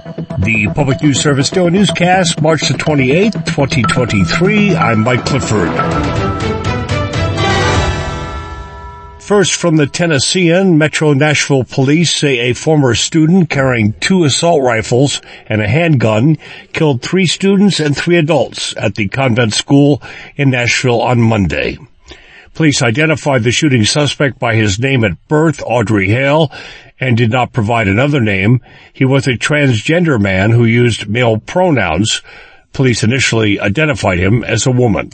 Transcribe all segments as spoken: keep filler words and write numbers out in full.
The Public News Service Daily Newscast, March the twenty-eighth, twenty twenty-three. I'm Mike Clifford. First, from the Tennessean, Metro Nashville police say a former student carrying two assault rifles and a handgun killed three students and three adults at the convent school in Nashville on Monday. Police identified the shooting suspect by his name at birth, Audrey Hale, and did not provide another name. He was a transgender man who used male pronouns. Police initially identified him as a woman.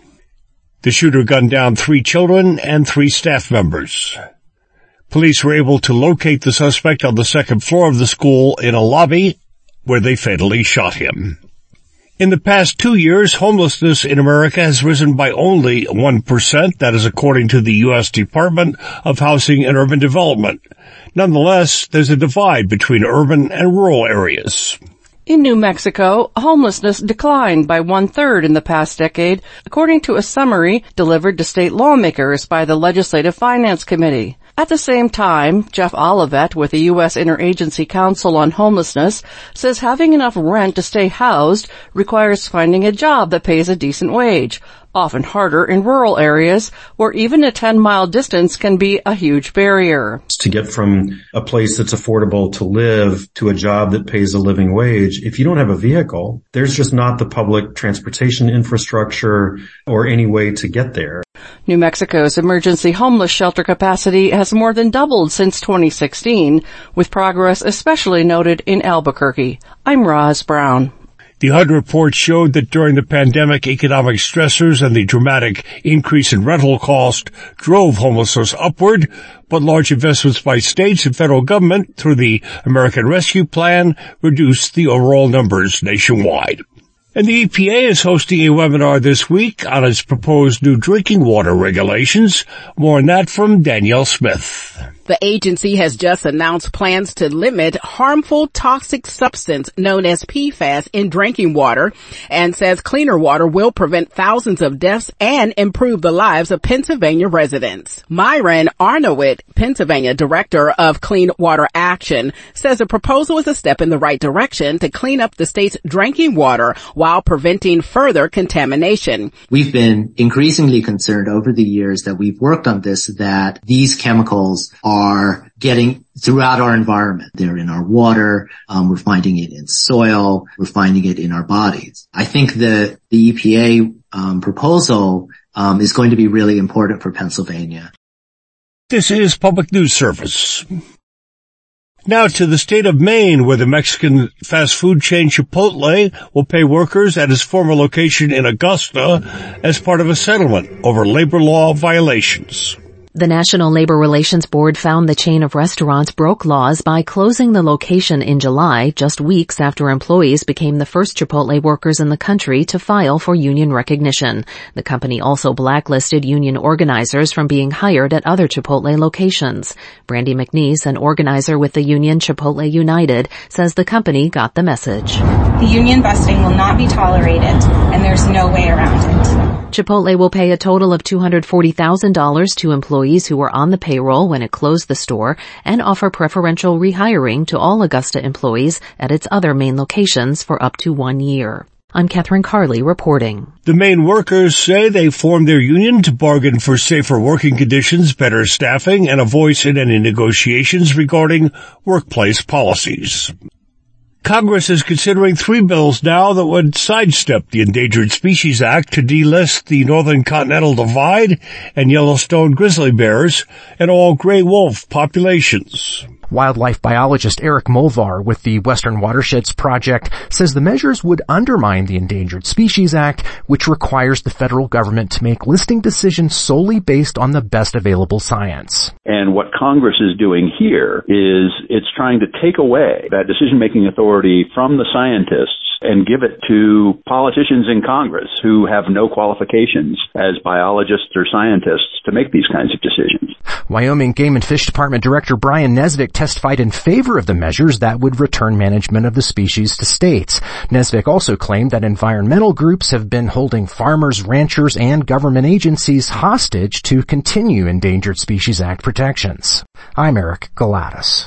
The shooter gunned down three children and three staff members. Police were able to locate the suspect on the second floor of the school in a lobby where they fatally shot him. In the past two years, homelessness in America has risen by only one percent. That is according to the U S Department of Housing and Urban Development. Nonetheless, there's a divide between urban and rural areas. In New Mexico, homelessness declined by one-third in the past decade, according to a summary delivered to state lawmakers by the Legislative Finance Committee. At the same time, Jeff Olivet with the U S Interagency Council on Homelessness says having enough rent to stay housed requires finding a job that pays a decent wage, often harder in rural areas where even a ten-mile distance can be a huge barrier. To get from a place that's affordable to live to a job that pays a living wage, if you don't have a vehicle, there's just not the public transportation infrastructure or any way to get there. New Mexico's emergency homeless shelter capacity has more than doubled since twenty sixteen, with progress especially noted in Albuquerque. I'm Roz Brown. The H U D report showed that during the pandemic, economic stressors and the dramatic increase in rental cost drove homelessness upward, but large investments by states and federal government through the American Rescue Plan reduced the overall numbers nationwide. And the E P A is hosting a webinar this week on its proposed new drinking water regulations. More on that from Danielle Smith. The agency has just announced plans to limit harmful toxic substance known as P FAS in drinking water and says cleaner water will prevent thousands of deaths and improve the lives of Pennsylvania residents. Myron Arnowit, Pennsylvania Director of Clean Water Action, says the proposal is a step in the right direction to clean up the state's drinking water while preventing further contamination. We've been increasingly concerned over the years that we've worked on this that these chemicals are are getting throughout our environment. They're in our water. Um, we're finding it in soil. We're finding it in our bodies. I think the, the E P A um, proposal um, is going to be really important for Pennsylvania. This is Public News Service. Now to the state of Maine, where the Mexican fast food chain Chipotle will pay workers at its former location in Augusta as part of a settlement over labor law violations. The National Labor Relations Board found the chain of restaurants broke laws by closing the location in July, just weeks after employees became the first Chipotle workers in the country to file for union recognition. The company also blacklisted union organizers from being hired at other Chipotle locations. Brandy McNeese, an organizer with the union Chipotle United, says the company got the message. The union busting will not be tolerated, and there's no way around it. Chipotle will pay a total of two hundred forty thousand dollars to employees who were on the payroll when it closed the store and offer preferential rehiring to all Augusta employees at its other Maine locations for up to one year. I'm Catherine Carley reporting. The Maine workers say they formed their union to bargain for safer working conditions, better staffing, and a voice in any negotiations regarding workplace policies. Congress is considering three bills now that would sidestep the Endangered Species Act to delist the Northern Continental Divide and Yellowstone grizzly bears and all gray wolf populations. Wildlife biologist Eric Mulvar with the Western Watersheds Project says the measures would undermine the Endangered Species Act, which requires the federal government to make listing decisions solely based on the best available science. And what Congress is doing here is it's trying to take away that decision-making authority from the scientists and give it to politicians in Congress who have no qualifications as biologists or scientists to make these kinds of decisions. Wyoming Game and Fish Department Director Brian Nesvik testified in favor of the measures that would return management of the species to states. Nesvik also claimed that environmental groups have been holding farmers, ranchers, and government agencies hostage to continue Endangered Species Act protections. I'm Eric Galatas.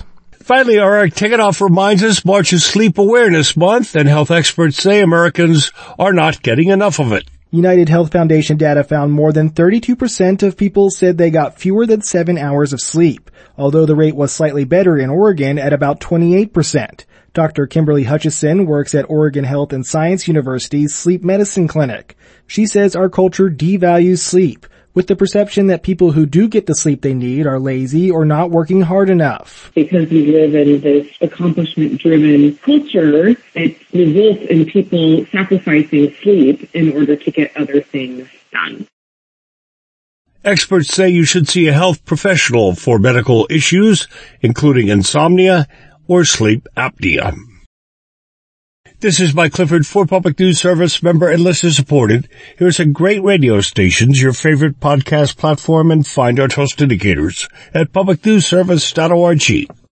Finally, our Ticketoff reminds us March is Sleep Awareness Month, and health experts say Americans are not getting enough of it. United Health Foundation data found more than thirty-two percent of people said they got fewer than seven hours of sleep, although the rate was slightly better in Oregon at about twenty-eight percent. Doctor Kimberly Hutchison works at Oregon Health and Science University's Sleep Medicine Clinic. She says our culture devalues sleep, with the perception that people who do get the sleep they need are lazy or not working hard enough. Because we live in this accomplishment-driven culture, it results in people sacrificing sleep in order to get other things done. Experts say you should see a health professional for medical issues, including insomnia or sleep apnea. This is Mike Clifford for Public News Service, member and listener supported. Here's a great radio stations, your favorite podcast platform, and find our trust indicators at public news service dot org.